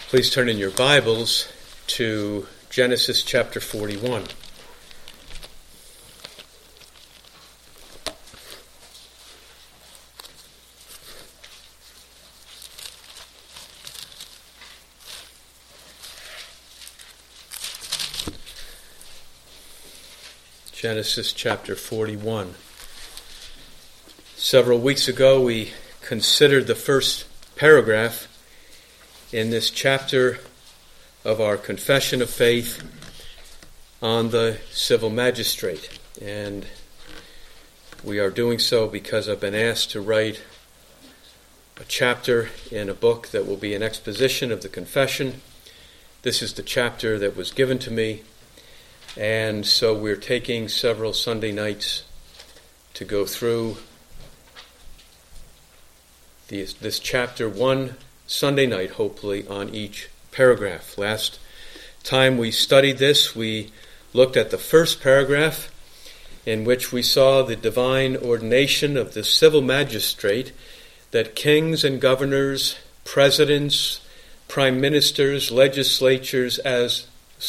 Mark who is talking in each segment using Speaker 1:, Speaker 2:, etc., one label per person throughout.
Speaker 1: Please turn in your Bibles to Genesis chapter 41. Genesis chapter 41. Several weeks ago we considered the first paragraph in this chapter of our confession of faith on the civil magistrate. And we are doing so because I've been asked to write a chapter in a book that will be an exposition of the confession. This is the chapter that was given to me, and so we're taking several Sunday nights to go through this chapter, one Sunday night, hopefully, on each paragraph. Last time we studied this, we looked at the first paragraph, in which we saw the divine ordination of the civil magistrate, that kings and governors, presidents, prime ministers, legislators, as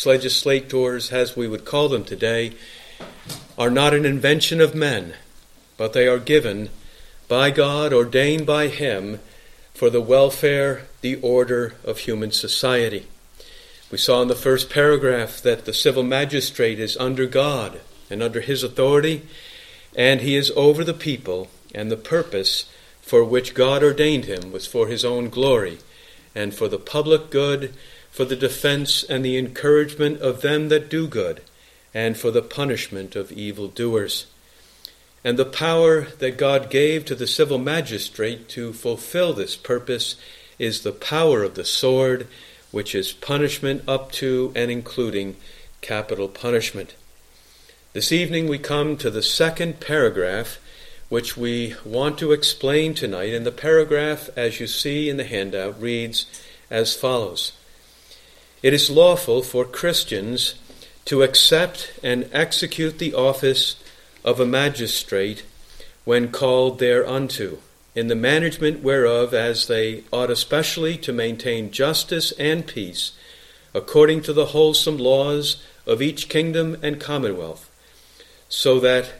Speaker 1: we would call them today, are not an invention of men, but they are given by God, ordained by Him, for the welfare, the order of human society. We saw in the first paragraph that the civil magistrate is under God and under His authority, and he is over the people, and the purpose for which God ordained him was for His own glory, and for the public good, for the defense and the encouragement of them that do good, and for the punishment of evildoers. And the power that God gave to the civil magistrate to fulfill this purpose is the power of the sword, which is punishment up to and including capital punishment. This evening we come to the second paragraph, which we want to explain tonight. And the paragraph, as you see in the handout, reads as follows. It is lawful for Christians to accept and execute the office of a magistrate when called thereunto, in the management whereof as they ought especially to maintain justice and peace, according to the wholesome laws of each kingdom and commonwealth, so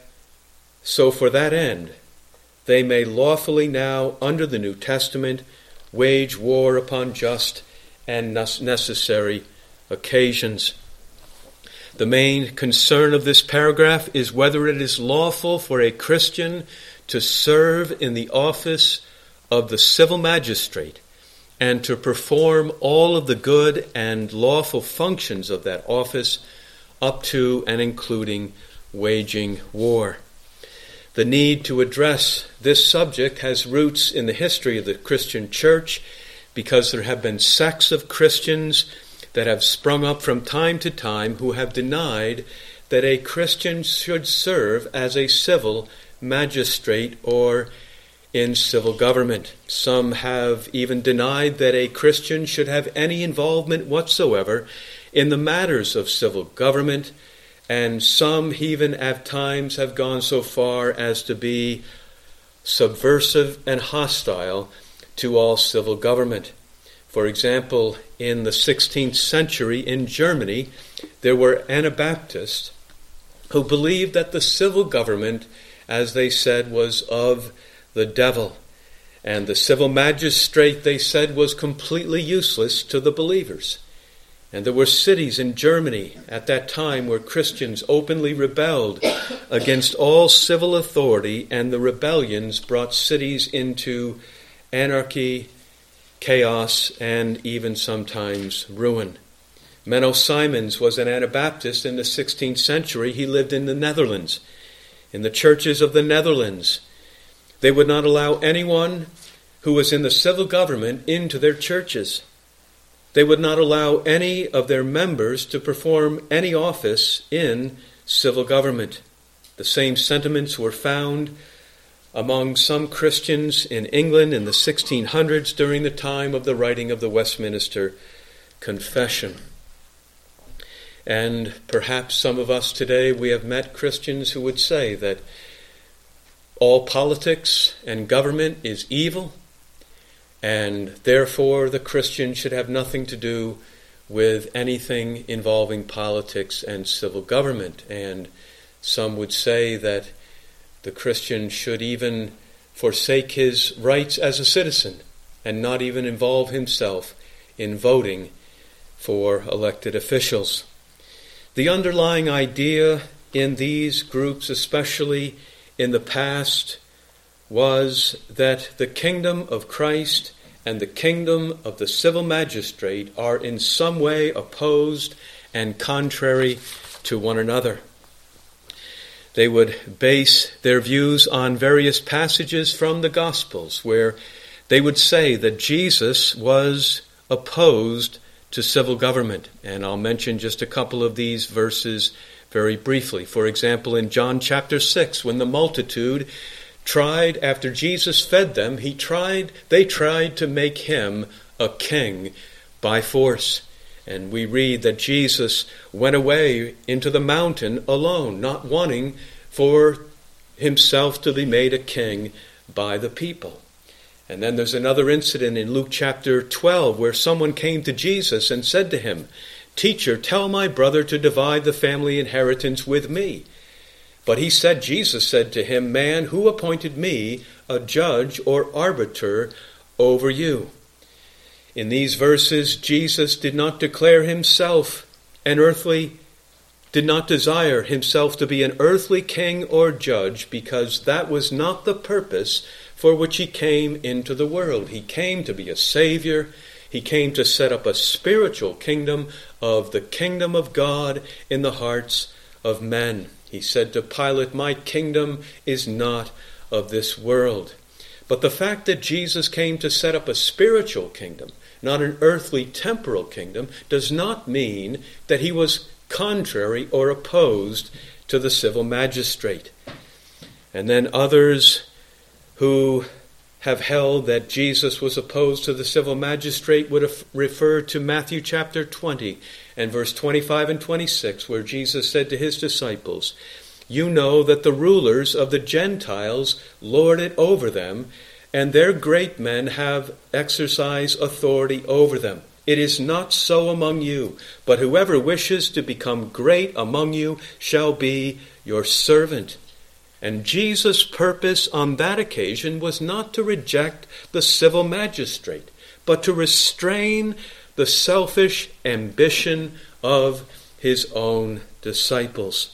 Speaker 1: for that end they may lawfully now, under the New Testament, wage war upon just and necessary occasions. The main concern of this paragraph is whether it is lawful for a Christian to serve in the office of the civil magistrate and to perform all of the good and lawful functions of that office up to and including waging war. The need to address this subject has roots in the history of the Christian church, because there have been sects of Christians that have sprung up from time to time who have denied that a Christian should serve as a civil magistrate or in civil government. Some have even denied that a Christian should have any involvement whatsoever in the matters of civil government, and some even at times have gone so far as to be subversive and hostile to all civil government. For example, in the 16th century in Germany, there were Anabaptists who believed that the civil government, as they said, was of the devil. And the civil magistrate, they said, was completely useless to the believers. And there were cities in Germany at that time where Christians openly rebelled against all civil authority, and the rebellions brought cities into anarchy, chaos, and even sometimes ruin. Menno Simons was an Anabaptist in the 16th century. He lived in the Netherlands. In the churches of the Netherlands, they would not allow anyone who was in the civil government into their churches. They would not allow any of their members to perform any office in civil government. The same sentiments were found among some Christians in England in the 1600s during the time of the writing of the Westminster Confession. And perhaps some of us today, we have met Christians who would say that all politics and government is evil, and therefore the Christian should have nothing to do with anything involving politics and civil government. And some would say that the Christian should even forsake his rights as a citizen and not even involve himself in voting for elected officials. The underlying idea in these groups, especially in the past, was that the kingdom of Christ and the kingdom of the civil magistrate are in some way opposed and contrary to one another. They would base their views on various passages from the Gospels where they would say that Jesus was opposed to civil government. And I'll mention just a couple of these verses very briefly. For example, in John chapter 6, when the multitude tried, after Jesus fed them, they tried to make him a king by force. And we read that Jesus went away into the mountain alone, not wanting for himself to be made a king by the people. And then there's another incident in Luke chapter 12 where someone came to Jesus and said to him, "Teacher, tell my brother to divide the family inheritance with me." But Jesus said to him, "Man, who appointed me a judge or arbiter over you?" In these verses, Jesus did not declare himself did not desire himself to be an earthly king or judge, because that was not the purpose for which he came into the world. He came to be a savior. He came to set up a spiritual kingdom of the kingdom of God in the hearts of men. He said to Pilate, "My kingdom is not of this world." But the fact that Jesus came to set up a spiritual kingdom, not an earthly temporal kingdom, does not mean that he was contrary or opposed to the civil magistrate. And then others who have held that Jesus was opposed to the civil magistrate would refer to Matthew chapter 20 and verse 25 and 26, where Jesus said to his disciples, "You know that the rulers of the Gentiles lord it over them, and their great men have exercised authority over them. It is not so among you, but whoever wishes to become great among you shall be your servant." And Jesus' purpose on that occasion was not to reject the civil magistrate, but to restrain the selfish ambition of his own disciples.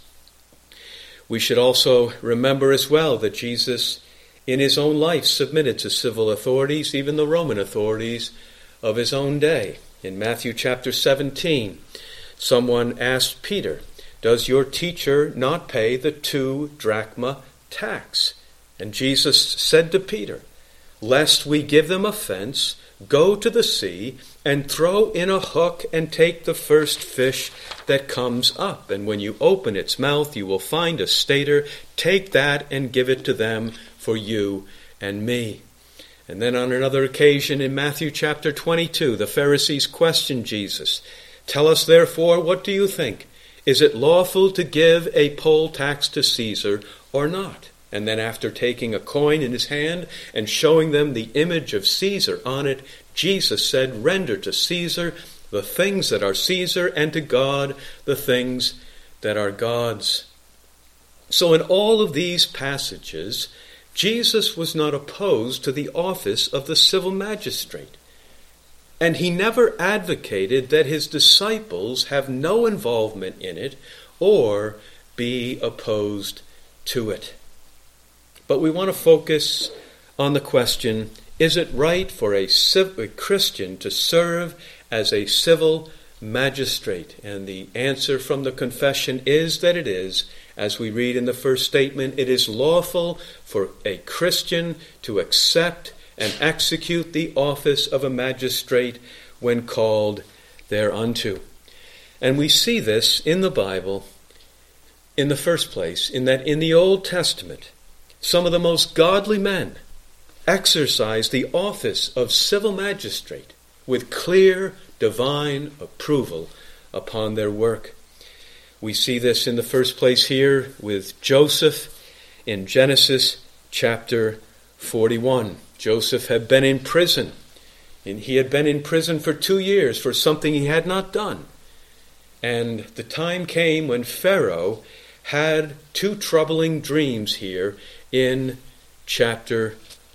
Speaker 1: We should also remember as well that Jesus in his own life submitted to civil authorities, even the Roman authorities of his own day. In Matthew chapter 17, someone asked Peter, "Does your teacher not pay the 2 drachma tax?" And Jesus said to Peter, "Lest we give them offense, go to the sea and throw in a hook and take the first fish that comes up. And when you open its mouth, you will find a stater. Take that and give it to them for you and me." And then on another occasion in Matthew chapter 22, the Pharisees questioned Jesus, "Tell us therefore, what do you think? Is it lawful to give a poll tax to Caesar or not?" And then after taking a coin in his hand and showing them the image of Caesar on it, Jesus said, "Render to Caesar the things that are Caesar, and to God the things that are God's." So in all of these passages, Jesus was not opposed to the office of the civil magistrate. And he never advocated that his disciples have no involvement in it or be opposed to it. But we want to focus on the question, is it right for a Christian to serve as a civil magistrate? And the answer from the confession is that it is. As we read in the first statement, it is lawful for a Christian to accept and execute the office of a magistrate when called thereunto. And we see this in the Bible in the first place, in that in the Old Testament, some of the most godly men exercised the office of civil magistrate with clear divine approval upon their work. We see this in the first place here with Joseph in Genesis chapter 41. Joseph had been in prison And he had been in prison for 2 years for something he had not done. And the time came when Pharaoh had 2 troubling dreams here in chapter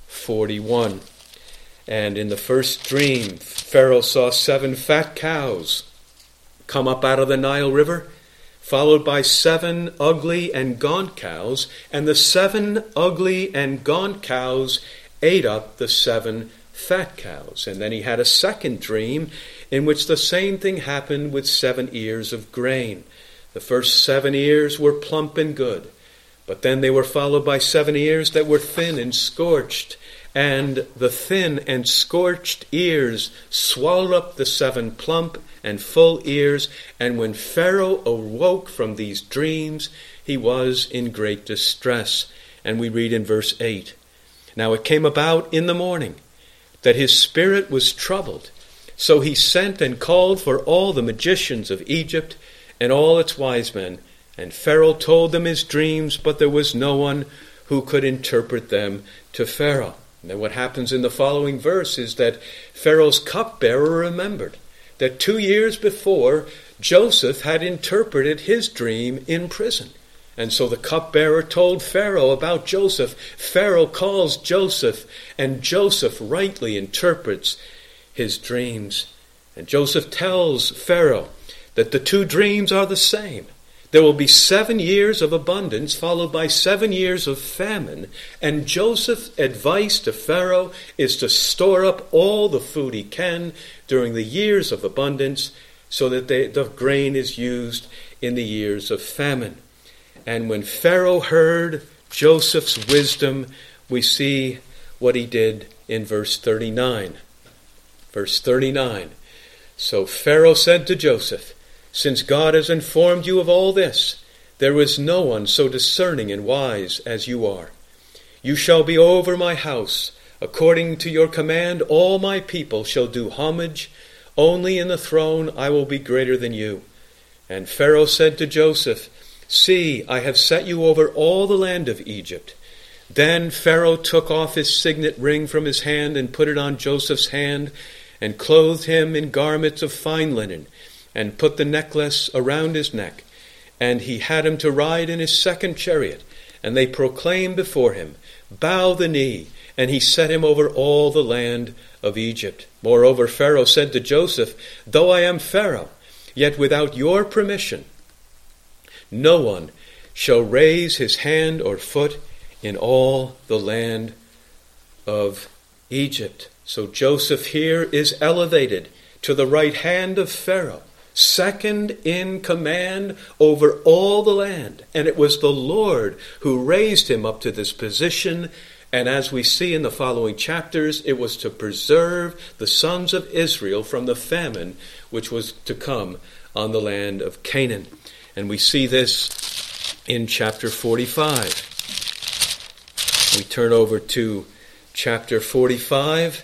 Speaker 1: 41. And in the first dream, Pharaoh saw 7 fat cows come up out of the Nile River, followed by 7 ugly and gaunt cows, and the 7 ugly and gaunt cows ate up the 7 fat cows. And then he had a second dream in which the same thing happened with 7 ears of grain. The first 7 ears were plump and good, but then they were followed by 7 ears that were thin and scorched. And the thin and scorched ears swallowed up the 7 plump and full ears. And when Pharaoh awoke from these dreams, he was in great distress. And we read in verse 8, "Now it came about in the morning that his spirit was troubled. So he sent and called for all the magicians of Egypt and all its wise men. And Pharaoh told them his dreams, but there was no one who could interpret them to Pharaoh." And then what happens in the following verse is that Pharaoh's cupbearer remembered that 2 years before, Joseph had interpreted his dream in prison. And so the cupbearer told Pharaoh about Joseph. Pharaoh calls Joseph, and Joseph rightly interprets his dreams. And Joseph tells Pharaoh that the 2 dreams are the same. There will be 7 years of abundance followed by 7 years of famine. And Joseph's advice to Pharaoh is to store up all the food he can during the years of abundance so that the grain is used in the years of famine. And when Pharaoh heard Joseph's wisdom, we see what he did in verse 39. Verse 39. "So Pharaoh said to Joseph, 'Since God has informed you of all this, there is no one so discerning and wise as you are. You shall be over my house. According to your command, all my people shall do homage. Only in the throne I will be greater than you.' And Pharaoh said to Joseph, 'See, I have set you over all the land of Egypt.' Then Pharaoh took off his signet ring from his hand and put it on Joseph's hand and clothed him in garments of fine linen and put the necklace around his neck. And he had him to ride in his second chariot. And they proclaimed before him, 'Bow the knee.' And he set him over all the land of Egypt. Moreover, Pharaoh said to Joseph, 'Though I am Pharaoh, yet without your permission, no one shall raise his hand or foot in all the land of Egypt.'" So Joseph here is elevated to the right hand of Pharaoh, second in command over all the land. And it was the Lord who raised him up to this position. And as we see in the following chapters, it was to preserve the sons of Israel from the famine which was to come on the land of Canaan. And we see this in chapter 45. We turn over to chapter 45.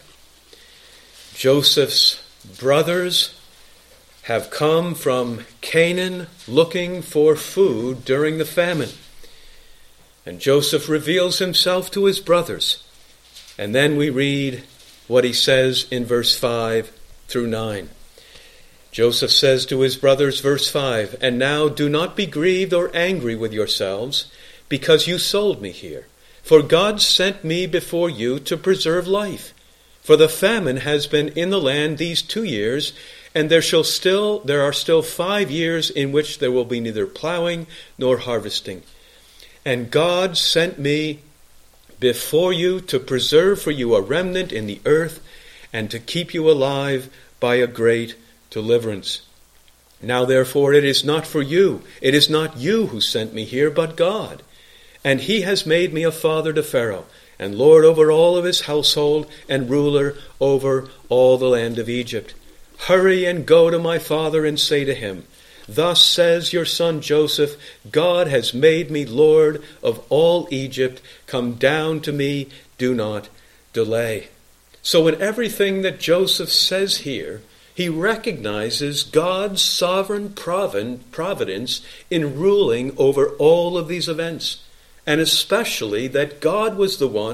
Speaker 1: Joseph's brothers have come from Canaan looking for food during the famine. And Joseph reveals himself to his brothers. And then we read what he says in verse 5 through 9. Joseph says to his brothers, verse 5, "And now do not be grieved or angry with yourselves, because you sold me here. For God sent me before you to preserve life. For the famine has been in the land these 2 years, and there are still 5 years in which there will be neither plowing nor harvesting. And God sent me before you to preserve for you a remnant in the earth, and to keep you alive by a great deliverance. Now therefore it is not you who sent me here, but God. And he has made me a father to Pharaoh, and lord over all of his household, and ruler over all the land of Egypt. Hurry and go to my father and say to him, Thus says your son Joseph, God has made me Lord of all Egypt. Come down to me, do not delay." So in everything that Joseph says here, he recognizes God's sovereign providence in ruling over all of these events, and especially that God was the one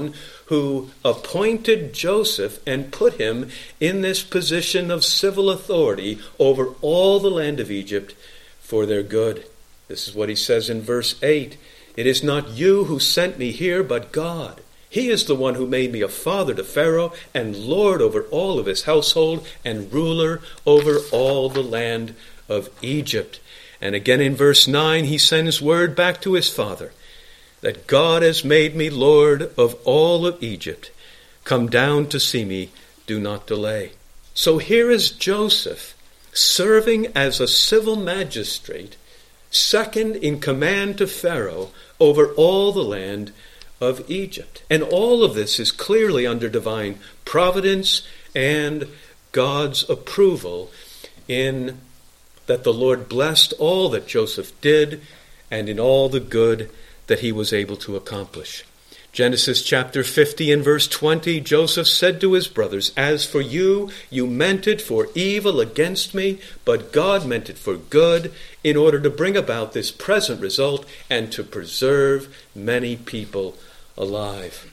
Speaker 1: who appointed Joseph and put him in this position of civil authority over all the land of Egypt for their good. This is what he says in verse 8. It is not you who sent me here, but God. He is the one who made me a father to Pharaoh and lord over all of his household and ruler over all the land of Egypt. And again in verse 9, he sends word back to his father that God has made me Lord of all of Egypt. Come down to see me, do not delay. So here is Joseph serving as a civil magistrate, second in command to Pharaoh over all the land of Egypt. And all of this is clearly under divine providence and God's approval, in that the Lord blessed all that Joseph did and in all the good that he was able to accomplish. Genesis chapter 50 and verse 20, Joseph said to his brothers, "As for you, you meant it for evil against me, but God meant it for good, in order to bring about this present result and to preserve many people alive."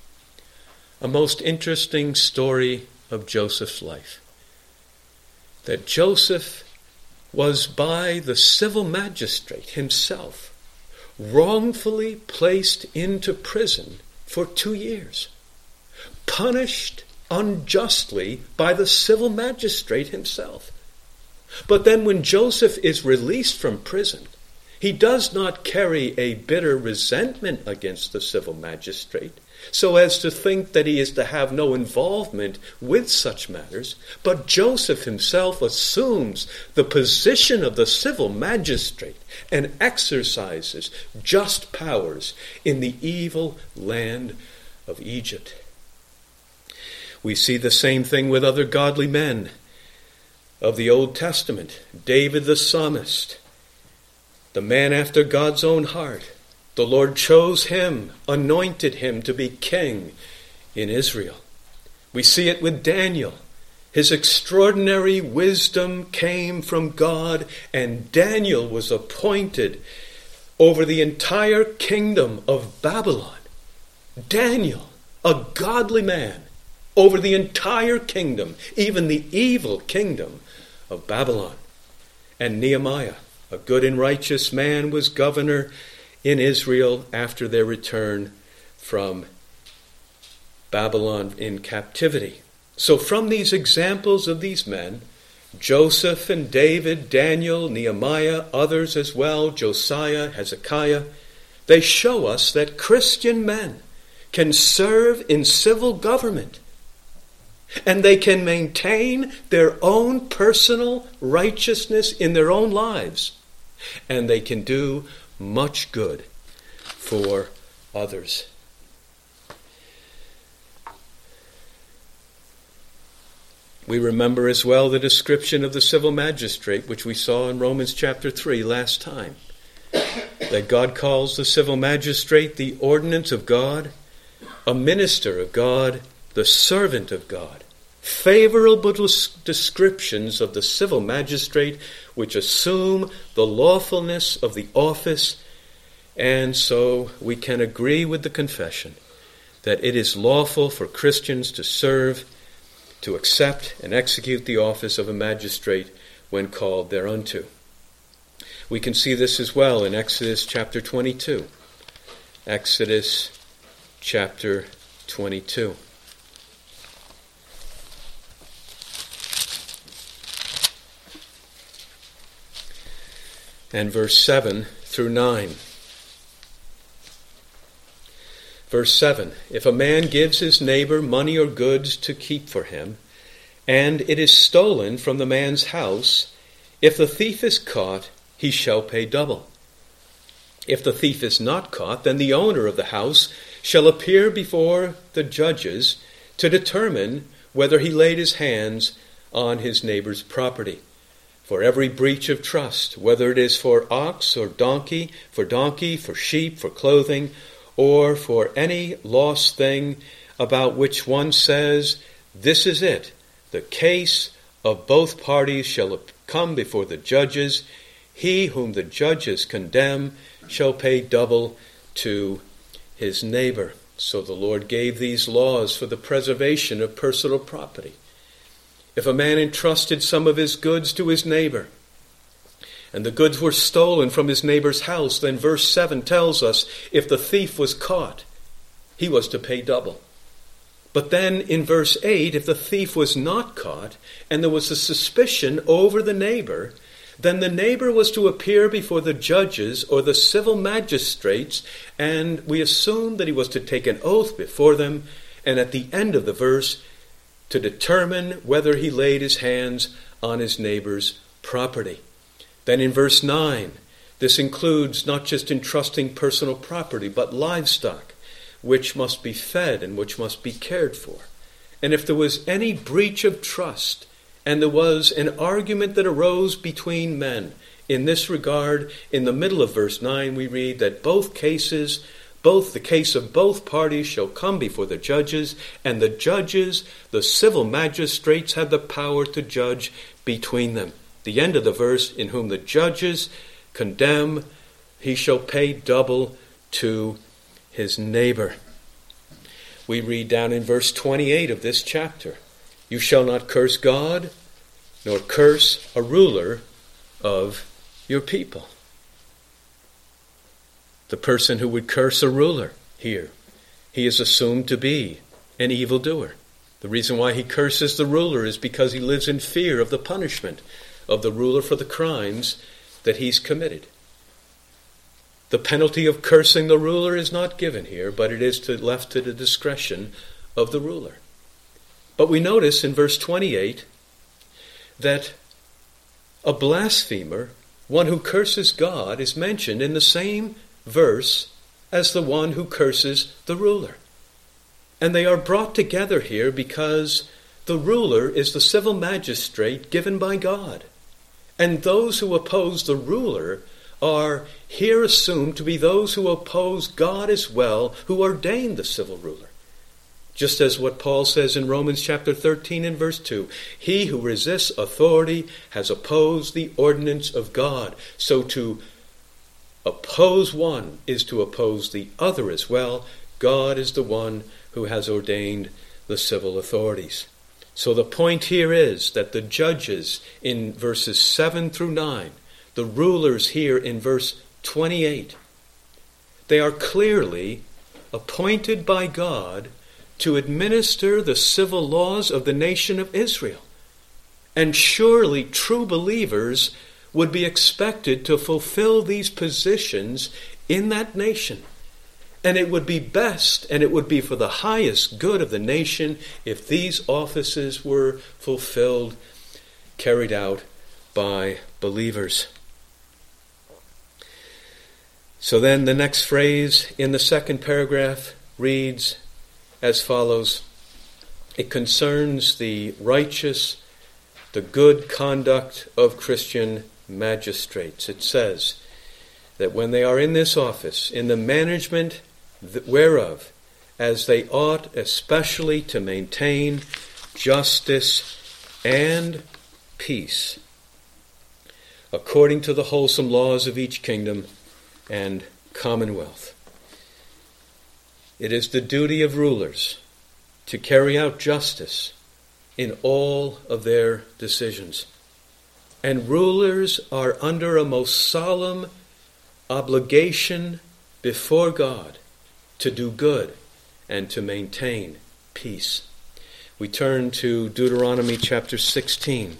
Speaker 1: A most interesting story of Joseph's life. That Joseph was by the civil magistrate himself wrongfully placed into prison for 2 years, punished unjustly by the civil magistrate himself. But then when Joseph is released from prison, he does not carry a bitter resentment against the civil magistrate, so as to think that he is to have no involvement with such matters, but Joseph himself assumes the position of the civil magistrate and exercises just powers in the evil land of Egypt. We see the same thing with other godly men of the Old Testament. David the psalmist, the man after God's own heart. The Lord chose him, anointed him to be king in Israel. We see it with Daniel. His extraordinary wisdom came from God, and Daniel was appointed over the entire kingdom of Babylon. Daniel, a godly man, over the entire kingdom, even the evil kingdom of Babylon. And Nehemiah, a good and righteous man, was governor in Israel after their return from Babylon in captivity. So from these examples of these men, Joseph and David, Daniel, Nehemiah, others as well, Josiah, Hezekiah, they show us that Christian men can serve in civil government, and they can maintain their own personal righteousness in their own lives, and they can do much good for others. We remember as well the description of the civil magistrate, which we saw in Romans chapter 3 last time. That God calls the civil magistrate the ordinance of God, a minister of God, the servant of God. Favorable descriptions of the civil magistrate which assume the lawfulness of the office, and so we can agree with the confession that it is lawful for Christians to serve, to accept and execute the office of a magistrate when called thereunto. We can see this as well in Exodus chapter 22. Exodus chapter 22. And verse 7 through 9. Verse 7, if a man gives his neighbor money or goods to keep for him, and it is stolen from the man's house, if the thief is caught, he shall pay double. If the thief is not caught, then the owner of the house shall appear before the judges to determine whether he laid his hands on his neighbor's property. For every breach of trust, whether it is for ox or donkey, for sheep, for clothing, or for any lost thing about which one says, this is it, the case of both parties shall come before the judges. He whom the judges condemn shall pay double to his neighbor. So the Lord gave these laws for the preservation of personal property. If a man entrusted some of his goods to his neighbor, and the goods were stolen from his neighbor's house, then verse 7 tells us if the thief was caught, he was to pay double. But then in verse 8, if the thief was not caught, and there was a suspicion over the neighbor, then the neighbor was to appear before the judges or the civil magistrates, and we assume that he was to take an oath before them, and at the end of the verse, to determine whether he laid his hands on his neighbor's property. Then in verse 9, this includes not just entrusting personal property, but livestock, which must be fed and which must be cared for. And if there was any breach of trust, and there was an argument that arose between men, in this regard, in the middle of verse 9, we read that both the case of both parties shall come before the judges, and the judges, the civil magistrates, have the power to judge between them. The end of the verse, in whom the judges condemn, he shall pay double to his neighbor. We read down in verse 28 of this chapter, you shall not curse God, nor curse a ruler of your people. The person who would curse a ruler here, he is assumed to be an evildoer. The reason why he curses the ruler is because he lives in fear of the punishment of the ruler for the crimes that he's committed. The penalty of cursing the ruler is not given here, but it is left to the discretion of the ruler. But we notice in verse 28 that a blasphemer, one who curses God, is mentioned in the same verse as the one who curses the ruler. And they are brought together here because the ruler is the civil magistrate given by God. And those who oppose the ruler are here assumed to be those who oppose God as well, who ordained the civil ruler. Just as what Paul says in Romans chapter 13 and verse 2, he who resists authority has opposed the ordinance of God. So to oppose one is to oppose the other as well. God is the one who has ordained the civil authorities. So the point here is that the judges in verses 7 through 9, the rulers here in verse 28, they are clearly appointed by God to administer the civil laws of the nation of Israel. And surely true believers would be expected to fulfill these positions in that nation. And it would be best, and it would be for the highest good of the nation if these offices were fulfilled, carried out by believers. So then the next phrase in the second paragraph reads as follows. It concerns the righteous, the good conduct of Christian magistrates. It says that when they are in this office, in the management whereof, as they ought especially to maintain justice and peace, according to the wholesome laws of each kingdom and commonwealth. It is the duty of rulers to carry out justice in all of their decisions. And rulers are under a most solemn obligation before God to do good and to maintain peace. We turn to Deuteronomy chapter 16.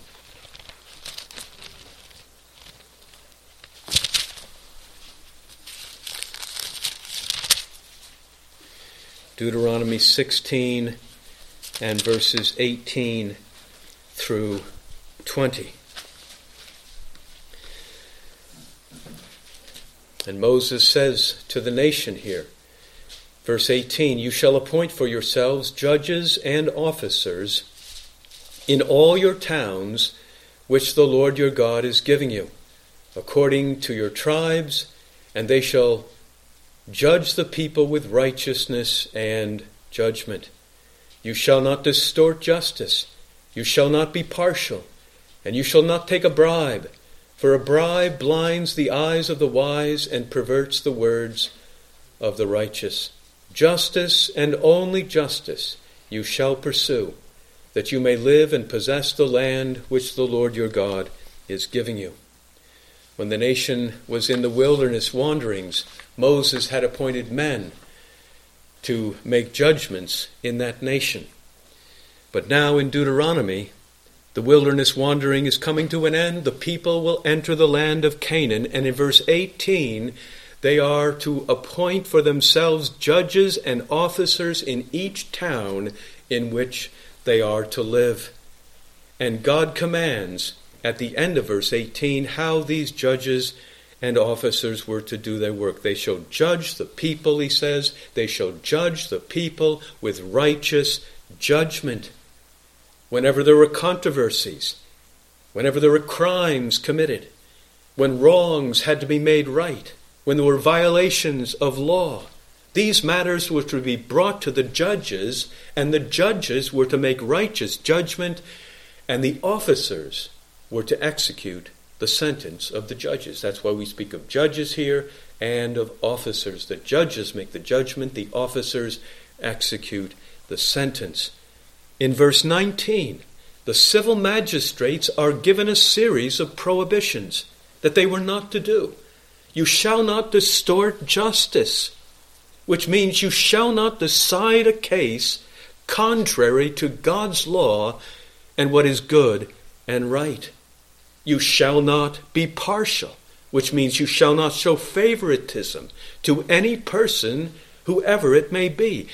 Speaker 1: Deuteronomy 16 and verses 18 through 20. And Moses says to the nation here, verse 18, you shall appoint for yourselves judges and officers in all your towns which the Lord your God is giving you, according to your tribes, and they shall judge the people with righteousness and judgment. You shall not distort justice. You shall not be partial, and you shall not take a bribe, for a bribe blinds the eyes of the wise and perverts the words of the righteous. Justice and only justice you shall pursue, that you may live and possess the land which the Lord your God is giving you. When the nation was in the wilderness wanderings, Moses had appointed men to make judgments in that nation. But now in Deuteronomy, the wilderness wandering is coming to an end. The people will enter the land of Canaan. And in verse 18, they are to appoint for themselves judges and officers in each town in which they are to live. And God commands at the end of verse 18 how these judges and officers were to do their work. They shall judge the people, he says. They shall judge the people with righteous judgment. Whenever there were controversies, whenever there were crimes committed, when wrongs had to be made right, when there were violations of law, these matters were to be brought to the judges, and the judges were to make righteous judgment, and the officers were to execute the sentence of the judges. That's why we speak of judges here and of officers. The judges make the judgment, the officers execute the sentence. In verse 19, the civil magistrates are given a series of prohibitions that they were not to do. You shall not distort justice, which means you shall not decide a case contrary to God's law and what is good and right. You shall not be partial, which means you shall not show favoritism to any person, whoever it may be.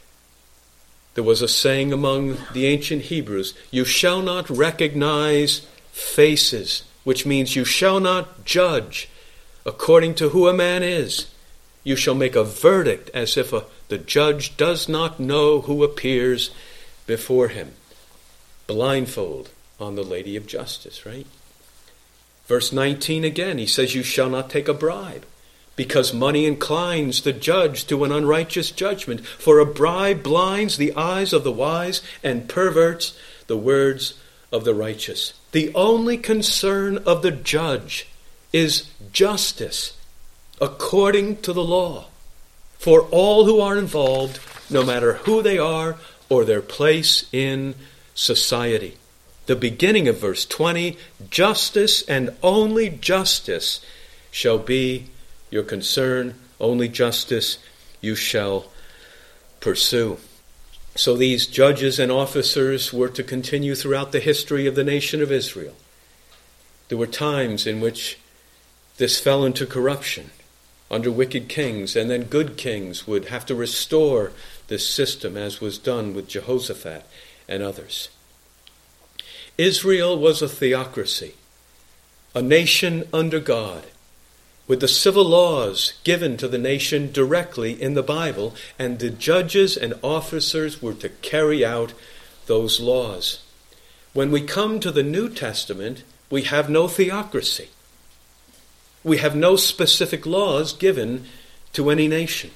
Speaker 1: There was a saying among the ancient Hebrews, you shall not recognize faces, which means you shall not judge according to who a man is. You shall make a verdict as if the judge does not know who appears before him. Blindfold on the Lady of Justice, right? Verse 19 again, he says, you shall not take a bribe, because money inclines the judge to an unrighteous judgment. For a bribe blinds the eyes of the wise and perverts the words of the righteous. The only concern of the judge is justice according to the law for all who are involved, no matter who they are or their place in society. The beginning of verse 20, justice and only justice shall be your concern, only justice you shall pursue. So these judges and officers were to continue throughout the history of the nation of Israel. There were times in which this fell into corruption under wicked kings, and then good kings would have to restore this system, as was done with Jehoshaphat and others. Israel was a theocracy, a nation under God, with the civil laws given to the nation directly in the Bible, and the judges and officers were to carry out those laws. When we come to the New Testament, we have no theocracy. We have no specific laws given to any nation.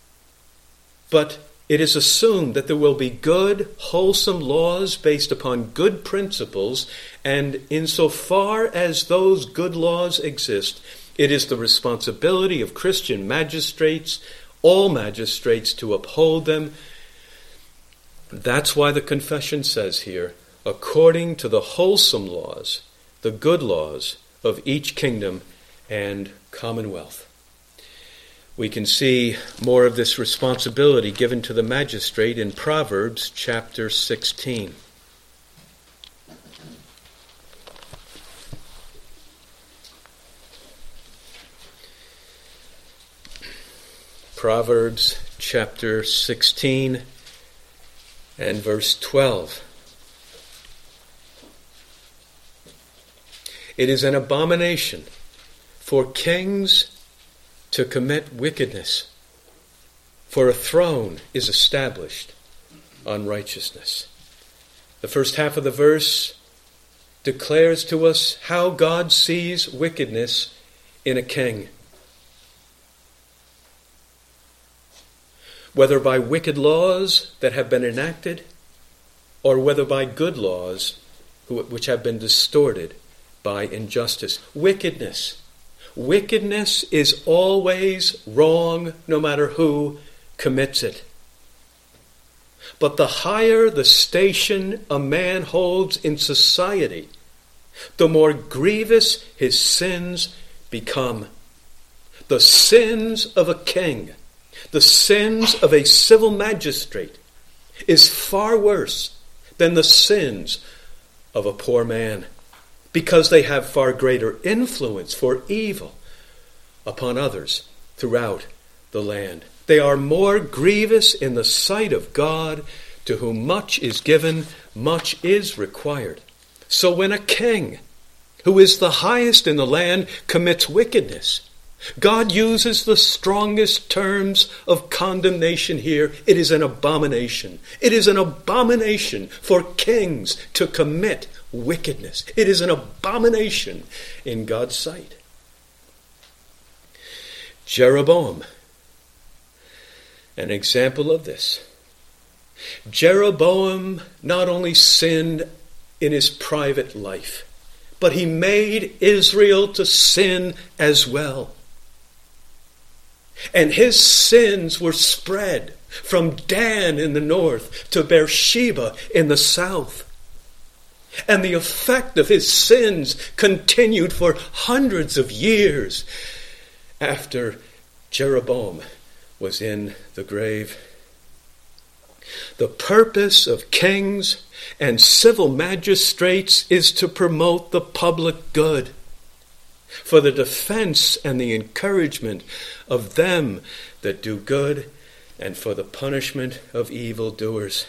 Speaker 1: But it is assumed that there will be good, wholesome laws based upon good principles, and insofar as those good laws exist, it is the responsibility of Christian magistrates, all magistrates, to uphold them. That's why the confession says here, according to the wholesome laws, the good laws of each kingdom and commonwealth. We can see more of this responsibility given to the magistrate in Proverbs chapter 16. Proverbs chapter 16 and verse 12. It is an abomination for kings to commit wickedness, for a throne is established on righteousness. The first half of the verse declares to us how God sees wickedness in a king. Whether by wicked laws that have been enacted, or whether by good laws which have been distorted by injustice. Wickedness is always wrong, no matter who commits it. But the higher the station a man holds in society, the more grievous his sins become. The sins of a king, the sins of a civil magistrate, is far worse than the sins of a poor man, because they have far greater influence for evil upon others throughout the land. They are more grievous in the sight of God, to whom much is given, much is required. So when a king, who is the highest in the land, commits wickedness, God uses the strongest terms of condemnation here. It is an abomination. It is an abomination for kings to commit wickedness. It is an abomination in God's sight. Jeroboam, an example of this. Jeroboam not only sinned in his private life, but he made Israel to sin as well. And his sins were spread from Dan in the north to Beersheba in the south. And the effect of his sins continued for hundreds of years after Jeroboam was in the grave. The purpose of kings and civil magistrates is to promote the public good, for the defense and the encouragement of them that do good, and for the punishment of evildoers.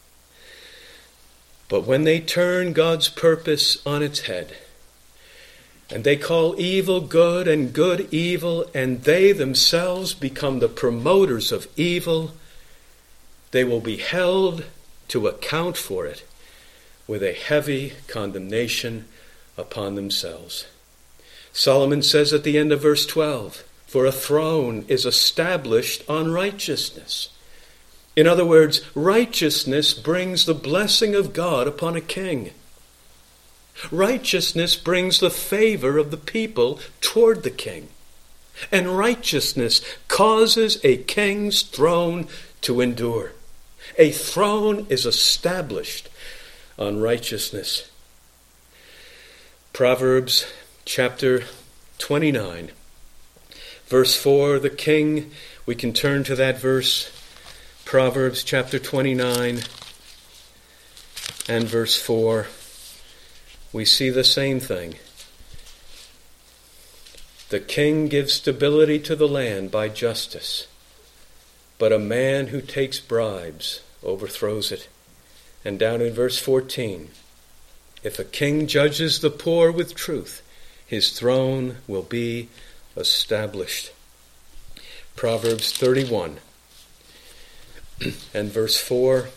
Speaker 1: But when they turn God's purpose on its head, and they call evil good and good evil, and they themselves become the promoters of evil, they will be held to account for it with a heavy condemnation upon themselves. Solomon says at the end of verse 12, "For a throne is established on righteousness." In other words, righteousness brings the blessing of God upon a king. Righteousness brings the favor of the people toward the king. And righteousness causes a king's throne to endure. A throne is established on righteousness. Proverbs chapter 29, verse 4, the king, we can turn to that verse, Proverbs chapter 29 and verse 4. We see the same thing. The king gives stability to the land by justice, but a man who takes bribes overthrows it. And down in verse 14, if a king judges the poor with truth, his throne will be established. Proverbs 31 and verse 4,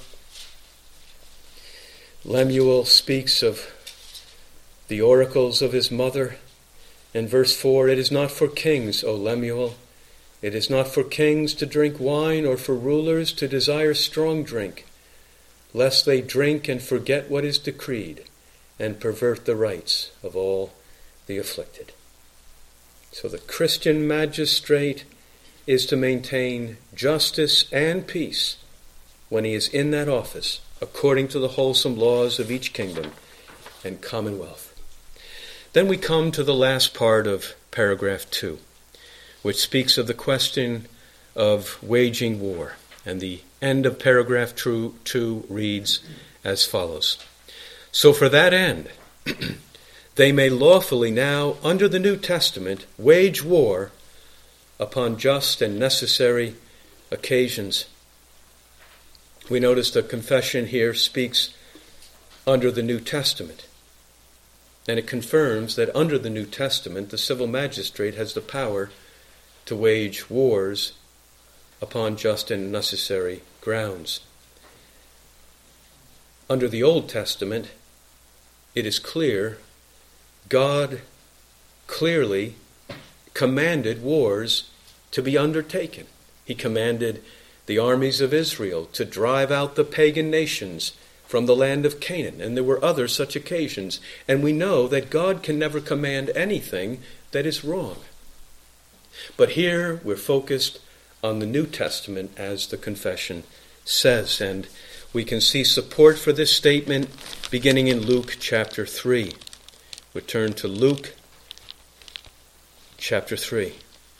Speaker 1: Lemuel speaks of the oracles of his mother. In verse 4, "It is not for kings, O Lemuel, it is not for kings to drink wine, or for rulers to desire strong drink, lest they drink and forget what is decreed, and pervert the rights of all the afflicted." So the Christian magistrate is to maintain justice and peace when he is in that office, according to the wholesome laws of each kingdom and commonwealth. Then we come to the last part of paragraph 2, which speaks of the question of waging war. And the end of paragraph 2 reads as follows. "So for that end, they may lawfully now, under the New Testament, wage war upon just and necessary occasions." We notice the confession here speaks under the New Testament. And it confirms that under the New Testament, the civil magistrate has the power to wage wars upon just and necessary grounds. Under the Old Testament, it is clear God clearly commanded wars to be undertaken. He commanded the armies of Israel to drive out the pagan nations from the land of Canaan, and there were other such occasions. And we know that God can never command anything that is wrong. But here we're focused on the New Testament, as the confession says. And we can see support for this statement beginning in Luke chapter 3. We turn to Luke chapter 3.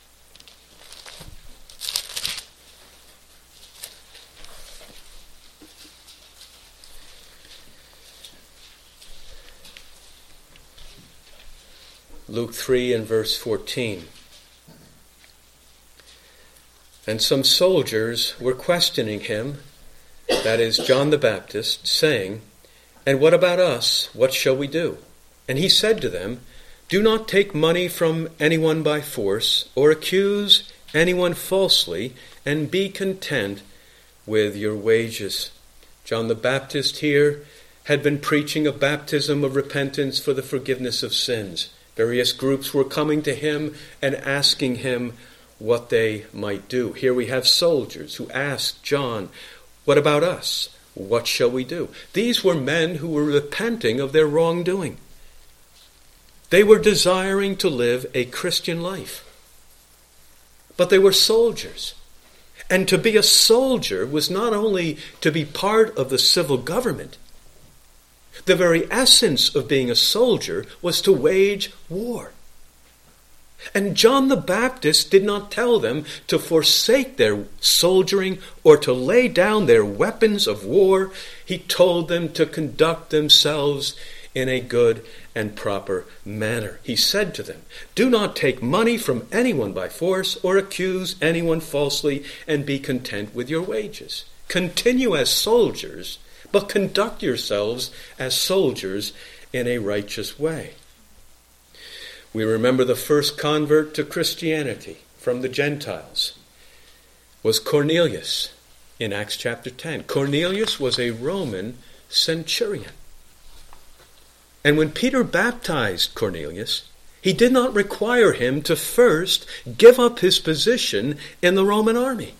Speaker 1: Luke 3 and verse 14. And some soldiers were questioning him, that is, John the Baptist, saying, "And what about us? What shall we do?" And he said to them, "Do not take money from anyone by force, or accuse anyone falsely, and be content with your wages." John the Baptist here had been preaching a baptism of repentance for the forgiveness of sins. Various groups were coming to him and asking him what they might do. Here we have soldiers who asked John, "What about us? What shall we do?" These were men who were repenting of their wrongdoing. They were desiring to live a Christian life. But they were soldiers. And to be a soldier was not only to be part of the civil government. The very essence of being a soldier was to wage war. And John the Baptist did not tell them to forsake their soldiering or to lay down their weapons of war. He told them to conduct themselves in a good and proper manner. He said to them, "Do not take money from anyone by force or accuse anyone falsely, and be content with your wages. Continue as soldiers, but conduct yourselves as soldiers in a righteous way." We remember the first convert to Christianity from the Gentiles was Cornelius in Acts chapter 10. Cornelius was a Roman centurion. And when Peter baptized Cornelius, he did not require him to first give up his position in the Roman army.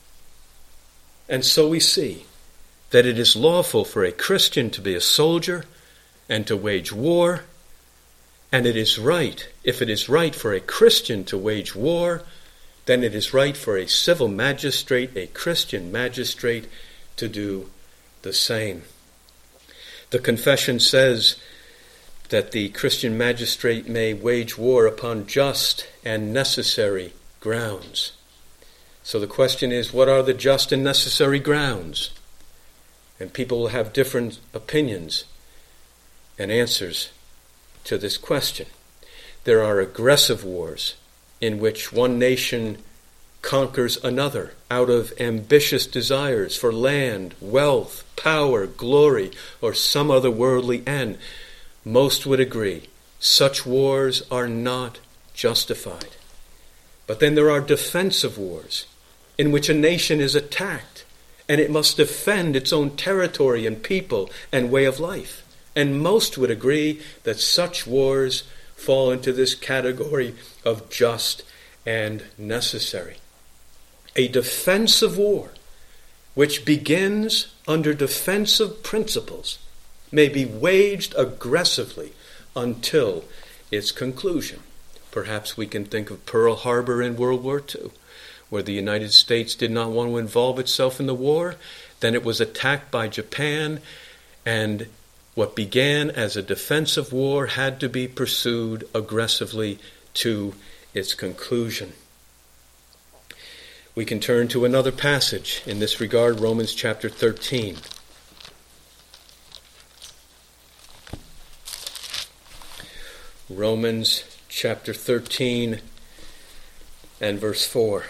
Speaker 1: And so we see that it is lawful for a Christian to be a soldier and to wage war. And it is right, if it is right for a Christian to wage war, then it is right for a civil magistrate, a Christian magistrate, to do the same. The confession says that the Christian magistrate may wage war upon just and necessary grounds. So the question is, what are the just and necessary grounds? And people will have different opinions and answers to this question. There are aggressive wars in which one nation conquers another out of ambitious desires for land, wealth, power, glory, or some other worldly end. Most would agree such wars are not justified. But then there are defensive wars in which a nation is attacked and it must defend its own territory and people and way of life. And most would agree that such wars fall into this category of just and necessary. A defensive war, which begins under defensive principles, may be waged aggressively until its conclusion. Perhaps we can think of Pearl Harbor in World War II, where the United States did not want to involve itself in the war. Then it was attacked by Japan, and what began as a defensive war had to be pursued aggressively to its conclusion. We can turn to another passage in this regard, Romans chapter 13. Romans chapter 13 and verse 4.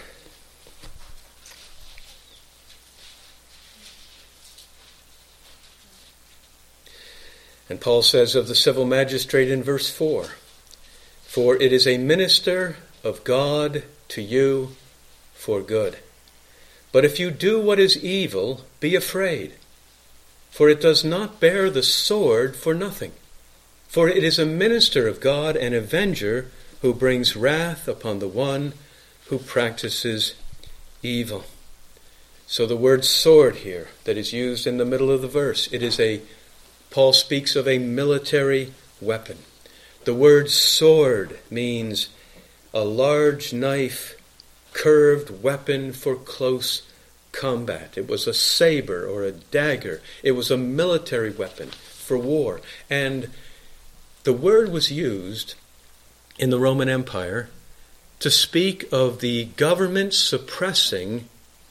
Speaker 1: And Paul says of the civil magistrate in verse 4, "For it is a minister of God to you for good. But if you do what is evil, be afraid, for it does not bear the sword for nothing. For it is a minister of God, an avenger, who brings wrath upon the one who practices evil." So the word sword here that is used in the middle of the verse, Paul speaks of a military weapon. The word sword means a large knife curved weapon for close combat. It was a saber or a dagger. It was a military weapon for war. And the word was used in the Roman Empire to speak of the government suppressing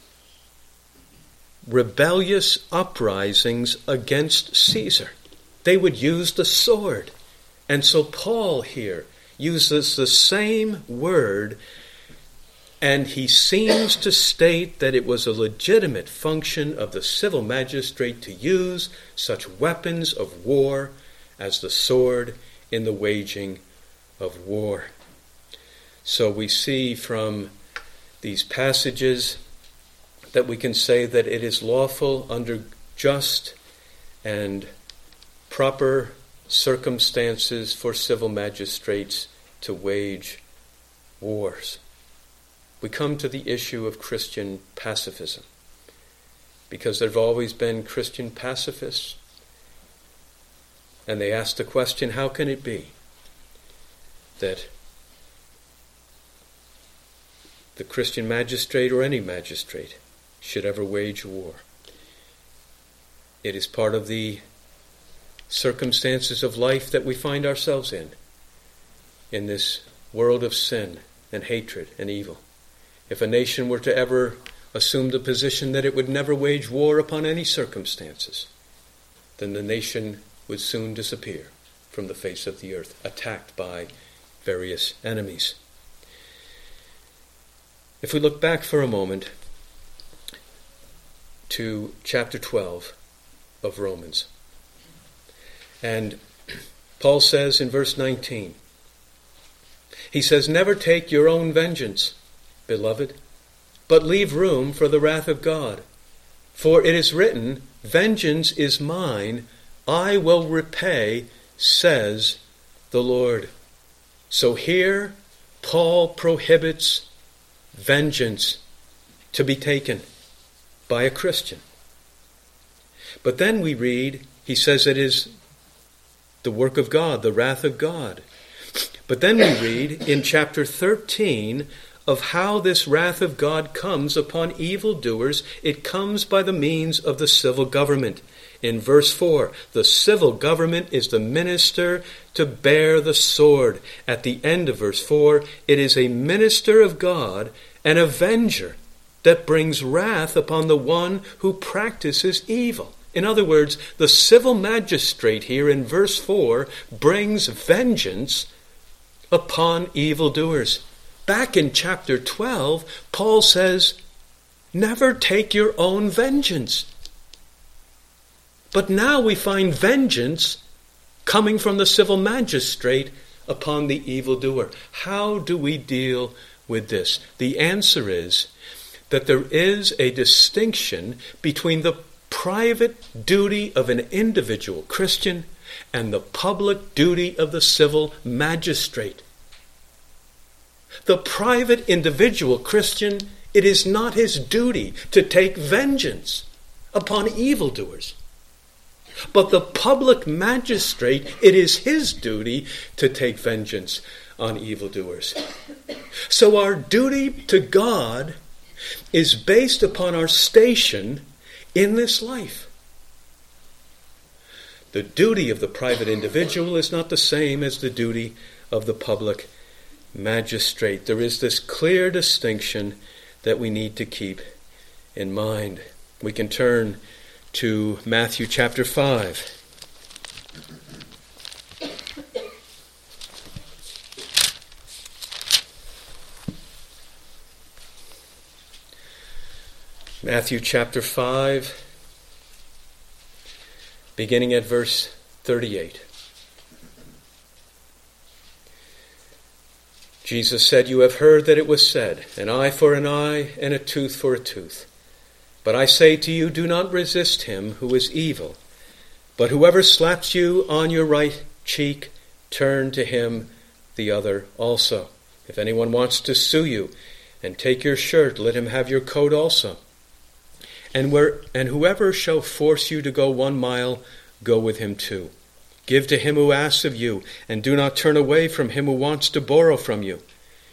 Speaker 1: rebellious uprisings against Caesar. They would use the sword. And so Paul here uses the same word, and he seems to state that it was a legitimate function of the civil magistrate to use such weapons of war as the sword in the waging of war. So we see from these passages that we can say that it is lawful under just and proper circumstances for civil magistrates to wage wars. We come to the issue of Christian pacifism, because there have always been Christian pacifists, and they ask the question, how can it be that the Christian magistrate or any magistrate should ever wage war? It is part of the circumstances of life that we find ourselves in this world of sin and hatred and evil. If a nation were to ever assume the position that it would never wage war upon any circumstances, then the nation would soon disappear from the face of the earth, attacked by various enemies. If we look back for a moment to chapter 12 of Romans, and Paul says in verse 19, he says, "Never take your own vengeance, beloved, but leave room for the wrath of God. For it is written, 'Vengeance is mine, I will repay,' says the Lord." So here, Paul prohibits vengeance to be taken by a Christian. But then we read, he says it is the work of God, the wrath of God. But then we read in chapter 13 of how this wrath of God comes upon evildoers. It comes by the means of the civil government. In verse 4, the civil government is the minister to bear the sword. At the end of verse 4, it is a minister of God, an avenger that brings wrath upon the one who practices evil. In other words, the civil magistrate here in verse 4 brings vengeance upon evildoers. Back in chapter 12, Paul says, never take your own vengeance. But now we find vengeance coming from the civil magistrate upon the evildoer. How do we deal with this? The answer is that there is a distinction between the private duty of an individual Christian and the public duty of the civil magistrate. The private individual Christian, it is not his duty to take vengeance upon evildoers. But the public magistrate, it is his duty to take vengeance on evildoers. So our duty to God is based upon our station in this life. The duty of the private individual is not the same as the duty of the public magistrate. There is this clear distinction that we need to keep in mind. We can turn to Matthew chapter 5. Matthew chapter 5, beginning at verse 38. Jesus said, "You have heard that it was said, an eye for an eye and a tooth for a tooth. But I say to you, do not resist him who is evil. But whoever slaps you on your right cheek, turn to him the other also. If anyone wants to sue you and take your shirt, let him have your coat also. And whoever shall force you to go 1 mile, go with him 2. Give to him who asks of you, and do not turn away from him who wants to borrow from you.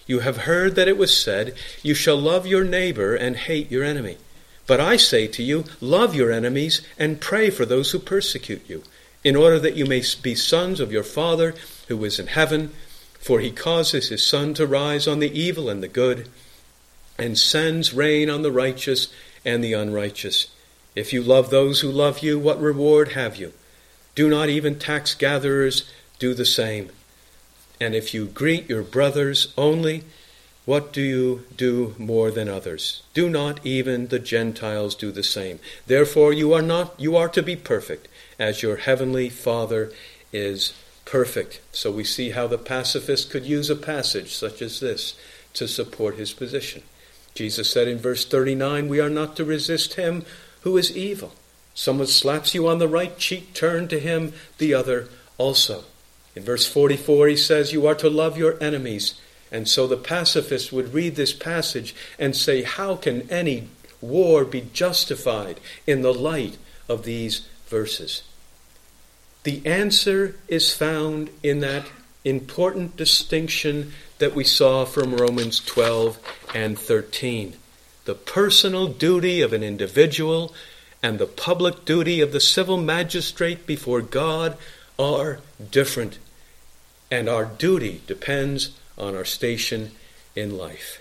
Speaker 1: You have heard that it was said, 'You shall love your neighbor and hate your enemy.' But I say to you, love your enemies and pray for those who persecute you, in order that you may be sons of your Father who is in heaven. For he causes his sun to rise on the evil and the good, and sends rain on the righteous and the unrighteous. If you love those who love you, what reward have you? Do not even tax gatherers do the same? And if you greet your brothers only, what do you do more than others? Do not even the Gentiles do the same? Therefore you are to be perfect, as your heavenly Father is perfect." So we see how the pacifist could use a passage such as this to support his position. Jesus said in verse 39, "We are not to resist him who is evil. Someone slaps you on the right cheek, turn to him the other also." In verse 44 he says, "You are to love your enemies." And so the pacifist would read this passage and say, how can any war be justified in the light of these verses? The answer is found in that important distinction that we saw from Romans 12 and 13. The personal duty of an individual and the public duty of the civil magistrate before God are different. And our duty depends on our station in life.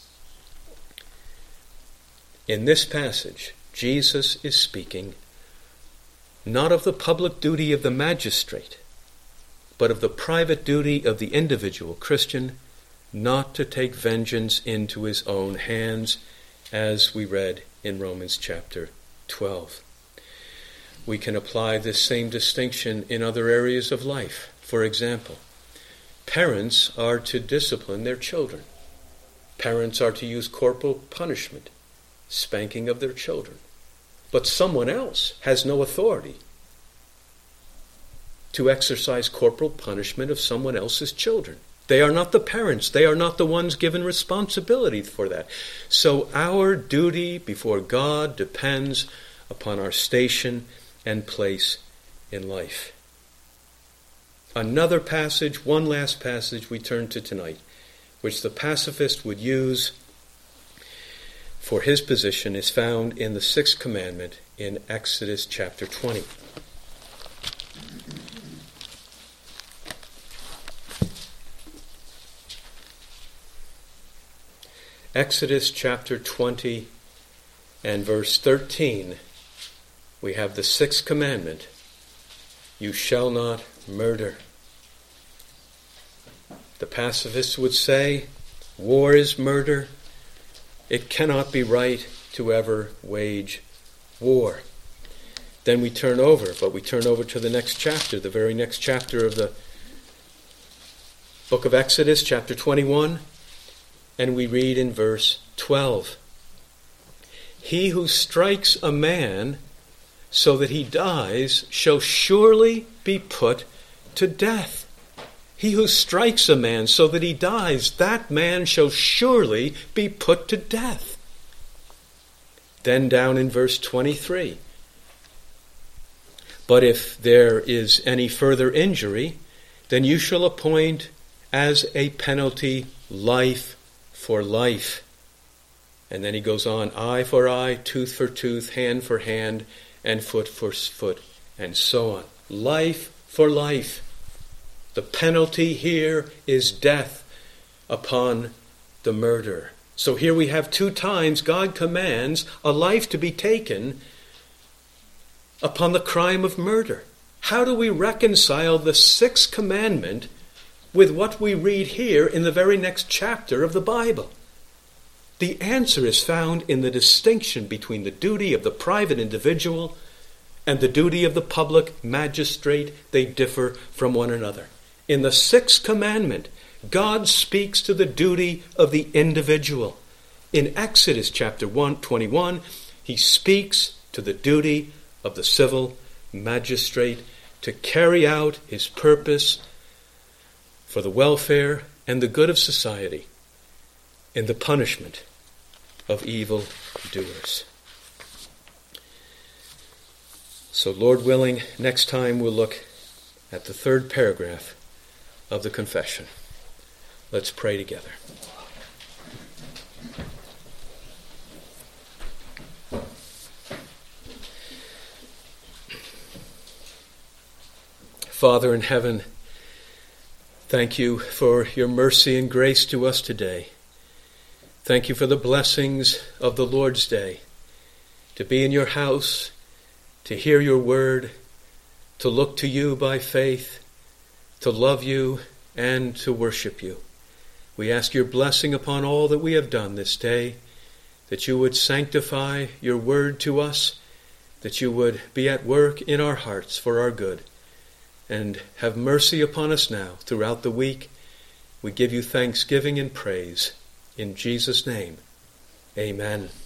Speaker 1: In this passage, Jesus is speaking not of the public duty of the magistrate, but of the private duty of the individual Christian not to take vengeance into his own hands, as we read in Romans chapter 12. We can apply this same distinction in other areas of life. For example, parents are to discipline their children. Parents are to use corporal punishment, spanking of their children. But someone else has no authority to exercise corporal punishment of someone else's children. They are not the parents. They are not the ones given responsibility for that. So our duty before God depends upon our station and place in life. Another passage, one last passage we turn to tonight, which the pacifist would use for his position, is found in the 6th commandment in Exodus chapter 20. Exodus chapter 20 and verse 13, we have the 6th commandment: you shall not murder. The pacifists would say, war is murder. It cannot be right to ever wage war. Then we turn over to the next chapter, the very next chapter of the book of Exodus, chapter 21, and we read in verse 12, he who strikes a man so that he dies shall surely be put to death. He who strikes a man so that he dies, that man shall surely be put to death. Then down in verse 23, but if there is any further injury, then you shall appoint as a penalty life for life. And then he goes on, eye for eye, tooth for tooth, hand for hand, and foot for foot, and so on. Life for life. The penalty here is death upon the murderer. So here we have 2 times God commands a life to be taken upon the crime of murder. How do we reconcile the 6th commandment with what we read here in the very next chapter of the Bible? The answer is found in the distinction between the duty of the private individual and the duty of the public magistrate. They differ from one another. In the 6th commandment, God speaks to the duty of the individual. In Exodus chapter 21, he speaks to the duty of the civil magistrate to carry out his purpose for the welfare and the good of society in the punishment of evil doers. So, Lord willing, next time we'll look at the 3rd paragraph of the confession. Let's pray together. Father in heaven, thank you for your mercy and grace to us today. Thank you for the blessings of the Lord's Day, to be in your house, to hear your word, to look to you by faith, to love you, and to worship you. We ask your blessing upon all that we have done this day, that you would sanctify your word to us, that you would be at work in our hearts for our good, and have mercy upon us now throughout the week. We give you thanksgiving and praise. In Jesus' name, amen.